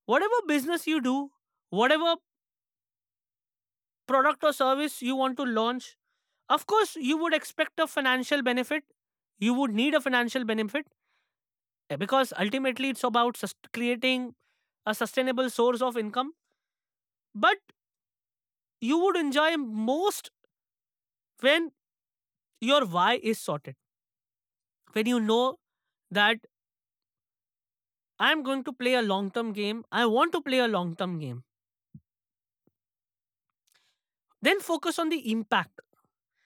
Whatever business you do, whatever product or service you want to launch, of course, you would expect a financial benefit. You would need a financial benefit, because ultimately it's about creating a sustainable source of income. But you would enjoy most when your why is sorted. When you know that I'm going to play a long term game, I want to play a long term game, then focus on the impact.